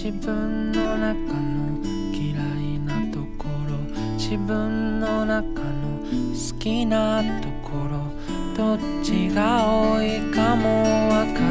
自分の中の嫌いなところ、自分の中の好きなところ、どっちが多いかもわか